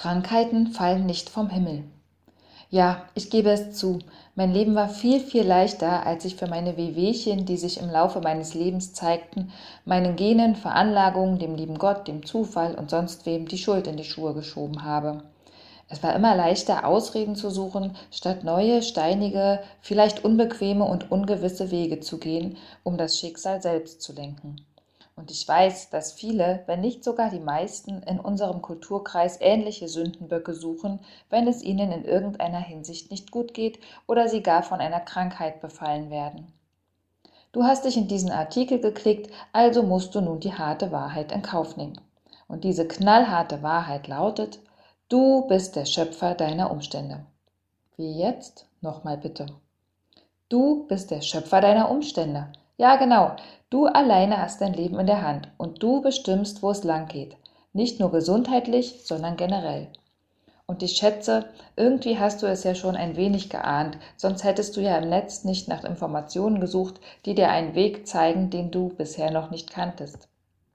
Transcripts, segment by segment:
Krankheiten fallen nicht vom Himmel. Ja, ich gebe es zu, mein Leben war viel, viel leichter, als ich für meine Wehwehchen, die sich im Laufe meines Lebens zeigten, meinen Genen, Veranlagungen, dem lieben Gott, dem Zufall und sonst wem die Schuld in die Schuhe geschoben habe. Es war immer leichter, Ausreden zu suchen, statt neue, steinige, vielleicht unbequeme und ungewisse Wege zu gehen, um das Schicksal selbst zu lenken. Und ich weiß, dass viele, wenn nicht sogar die meisten, in unserem Kulturkreis ähnliche Sündenböcke suchen, wenn es ihnen in irgendeiner Hinsicht nicht gut geht oder sie gar von einer Krankheit befallen werden. Du hast dich in diesen Artikel geklickt, also musst du nun die harte Wahrheit in Kauf nehmen. Und diese knallharte Wahrheit lautet: Du bist der Schöpfer deiner Umstände. Wie jetzt? Nochmal bitte. Du bist der Schöpfer deiner Umstände. Ja, genau. Du alleine hast dein Leben in der Hand und du bestimmst, wo es lang geht. Nicht nur gesundheitlich, sondern generell. Und ich schätze, irgendwie hast du es ja schon ein wenig geahnt, sonst hättest du ja im Netz nicht nach Informationen gesucht, die dir einen Weg zeigen, den du bisher noch nicht kanntest.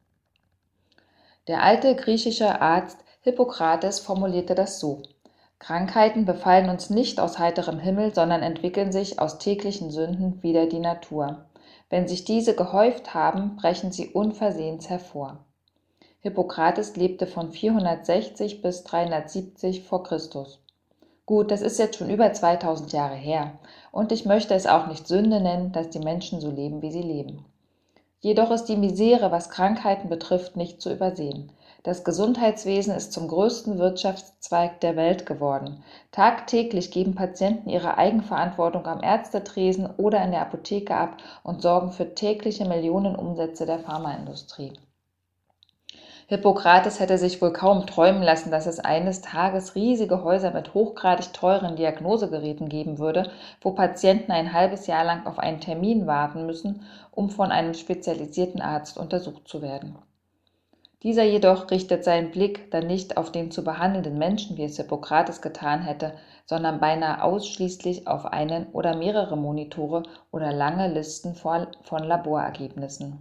Der alte griechische Arzt Hippokrates formulierte das so: Krankheiten befallen uns nicht aus heiterem Himmel, sondern entwickeln sich aus täglichen Sünden wider die Natur. Wenn sich diese gehäuft haben, brechen sie unversehens hervor. Hippokrates lebte von 460 bis 370 vor Christus. Gut, das ist jetzt schon über 2000 Jahre her, und ich möchte es auch nicht Sünde nennen, dass die Menschen so leben, wie sie leben. Jedoch ist die Misere, was Krankheiten betrifft, nicht zu übersehen. Das Gesundheitswesen ist zum größten Wirtschaftszweig der Welt geworden. Tagtäglich geben Patienten ihre Eigenverantwortung am Ärztetresen oder in der Apotheke ab und sorgen für tägliche Millionenumsätze der Pharmaindustrie. Hippokrates hätte sich wohl kaum träumen lassen, dass es eines Tages riesige Häuser mit hochgradig teuren Diagnosegeräten geben würde, wo Patienten ein halbes Jahr lang auf einen Termin warten müssen, um von einem spezialisierten Arzt untersucht zu werden. Dieser jedoch richtet seinen Blick dann nicht auf den zu behandelnden Menschen, wie es Hippokrates getan hätte, sondern beinahe ausschließlich auf einen oder mehrere Monitore oder lange Listen von Laborergebnissen.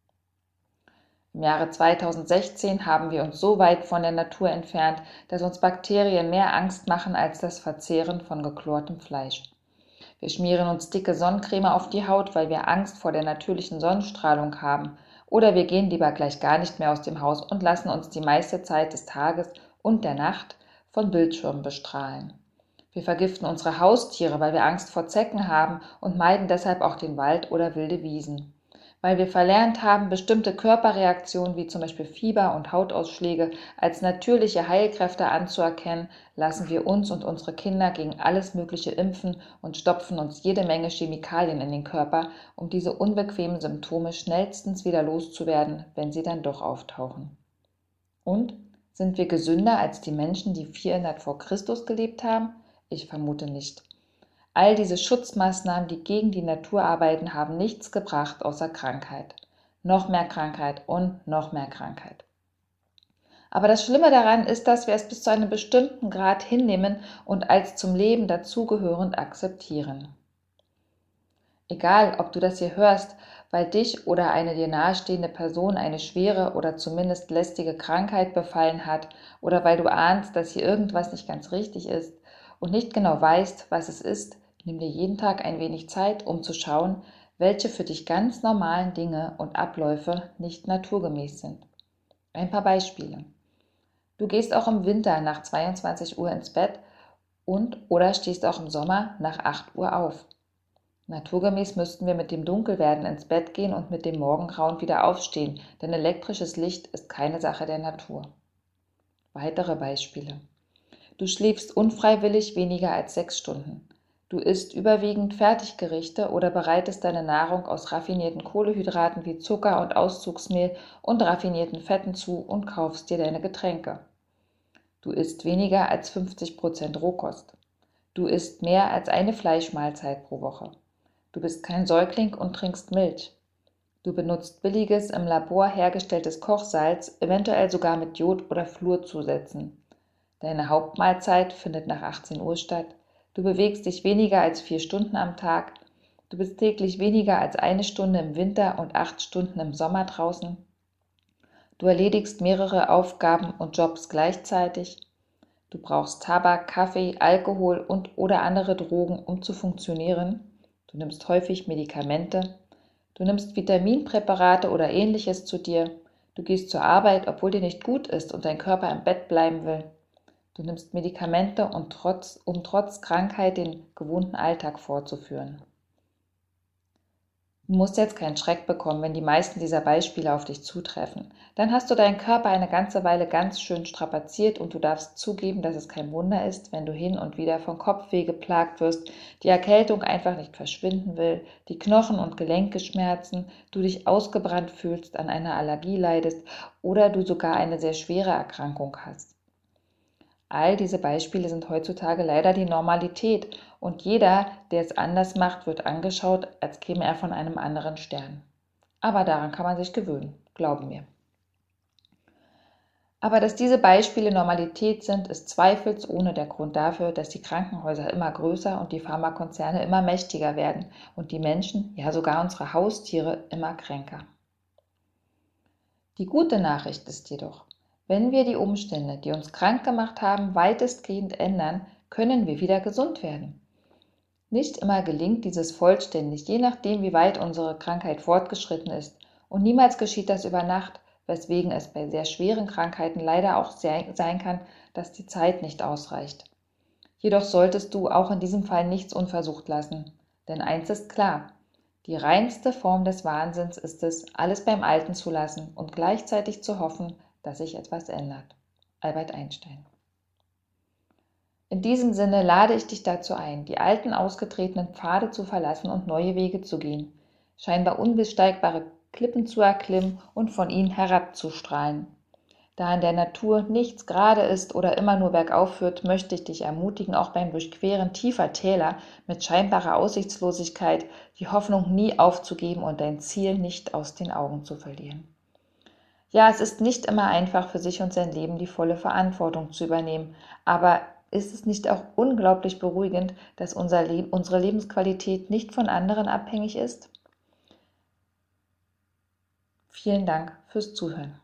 Im Jahre 2016 haben wir uns so weit von der Natur entfernt, dass uns Bakterien mehr Angst machen als das Verzehren von geklortem Fleisch. Wir schmieren uns dicke Sonnencreme auf die Haut, weil wir Angst vor der natürlichen Sonnenstrahlung haben. Oder wir gehen lieber gleich gar nicht mehr aus dem Haus und lassen uns die meiste Zeit des Tages und der Nacht von Bildschirmen bestrahlen. Wir vergiften unsere Haustiere, weil wir Angst vor Zecken haben und meiden deshalb auch den Wald oder wilde Wiesen. Weil wir verlernt haben, bestimmte Körperreaktionen wie zum Beispiel Fieber und Hautausschläge als natürliche Heilkräfte anzuerkennen, lassen wir uns und unsere Kinder gegen alles Mögliche impfen und stopfen uns jede Menge Chemikalien in den Körper, um diese unbequemen Symptome schnellstens wieder loszuwerden, wenn sie dann doch auftauchen. Und sind wir gesünder als die Menschen, die 400 vor Christus gelebt haben? Ich vermute nicht. All diese Schutzmaßnahmen, die gegen die Natur arbeiten, haben nichts gebracht außer Krankheit. Noch mehr Krankheit und noch mehr Krankheit. Aber das Schlimme daran ist, dass wir es bis zu einem bestimmten Grad hinnehmen und als zum Leben dazugehörend akzeptieren. Egal, ob du das hier hörst, weil dich oder eine dir nahestehende Person eine schwere oder zumindest lästige Krankheit befallen hat oder weil du ahnst, dass hier irgendwas nicht ganz richtig ist und nicht genau weißt, was es ist, nimm dir jeden Tag ein wenig Zeit, um zu schauen, welche für dich ganz normalen Dinge und Abläufe nicht naturgemäß sind. Ein paar Beispiele. Du gehst auch im Winter nach 22 Uhr ins Bett oder stehst auch im Sommer nach 8 Uhr auf. Naturgemäß müssten wir mit dem Dunkelwerden ins Bett gehen und mit dem Morgengrauen wieder aufstehen, denn elektrisches Licht ist keine Sache der Natur. Weitere Beispiele. Du schläfst unfreiwillig weniger als 6 Stunden. Du isst überwiegend Fertiggerichte oder bereitest deine Nahrung aus raffinierten Kohlenhydraten wie Zucker und Auszugsmehl und raffinierten Fetten zu und kaufst dir deine Getränke. Du isst weniger als 50% Rohkost. Du isst mehr als eine Fleischmahlzeit pro Woche. Du bist kein Säugling und trinkst Milch. Du benutzt billiges, im Labor hergestelltes Kochsalz, eventuell sogar mit Jod oder Fluorzusätzen. Deine Hauptmahlzeit findet nach 18 Uhr statt. Du bewegst dich weniger als 4 Stunden am Tag. Du bist täglich weniger als 1 Stunde im Winter und 8 Stunden im Sommer draußen. Du erledigst mehrere Aufgaben und Jobs gleichzeitig. Du brauchst Tabak, Kaffee, Alkohol und/oder andere Drogen, um zu funktionieren. Du nimmst häufig Medikamente. Du nimmst Vitaminpräparate oder Ähnliches zu dir. Du gehst zur Arbeit, obwohl dir nicht gut ist und dein Körper im Bett bleiben will. Du nimmst Medikamente, um trotz Krankheit den gewohnten Alltag fortzuführen. Du musst jetzt keinen Schreck bekommen, wenn die meisten dieser Beispiele auf dich zutreffen. Dann hast du deinen Körper eine ganze Weile ganz schön strapaziert und du darfst zugeben, dass es kein Wunder ist, wenn du hin und wieder von Kopfweh geplagt wirst, die Erkältung einfach nicht verschwinden will, die Knochen und Gelenke schmerzen, du dich ausgebrannt fühlst, an einer Allergie leidest oder du sogar eine sehr schwere Erkrankung hast. All diese Beispiele sind heutzutage leider die Normalität und jeder, der es anders macht, wird angeschaut, als käme er von einem anderen Stern. Aber daran kann man sich gewöhnen, glauben mir. Aber dass diese Beispiele Normalität sind, ist zweifelsohne der Grund dafür, dass die Krankenhäuser immer größer und die Pharmakonzerne immer mächtiger werden und die Menschen, ja sogar unsere Haustiere, immer kränker. Die gute Nachricht ist jedoch, wenn wir die Umstände, die uns krank gemacht haben, weitestgehend ändern, können wir wieder gesund werden. Nicht immer gelingt dieses vollständig, je nachdem, wie weit unsere Krankheit fortgeschritten ist. Und niemals geschieht das über Nacht, weswegen es bei sehr schweren Krankheiten leider auch sein kann, dass die Zeit nicht ausreicht. Jedoch solltest du auch in diesem Fall nichts unversucht lassen. Denn eins ist klar, die reinste Form des Wahnsinns ist es, alles beim Alten zu lassen und gleichzeitig zu hoffen, dass sich etwas ändert. Albert Einstein. In diesem Sinne lade ich dich dazu ein, die alten ausgetretenen Pfade zu verlassen und neue Wege zu gehen, scheinbar unbesteigbare Klippen zu erklimmen und von ihnen herabzustrahlen. Da in der Natur nichts gerade ist oder immer nur bergauf führt, möchte ich dich ermutigen, auch beim Durchqueren tiefer Täler mit scheinbarer Aussichtslosigkeit die Hoffnung nie aufzugeben und dein Ziel nicht aus den Augen zu verlieren. Ja, es ist nicht immer einfach, für sich und sein Leben die volle Verantwortung zu übernehmen, aber ist es nicht auch unglaublich beruhigend, dass unsere Lebensqualität nicht von anderen abhängig ist? Vielen Dank fürs Zuhören.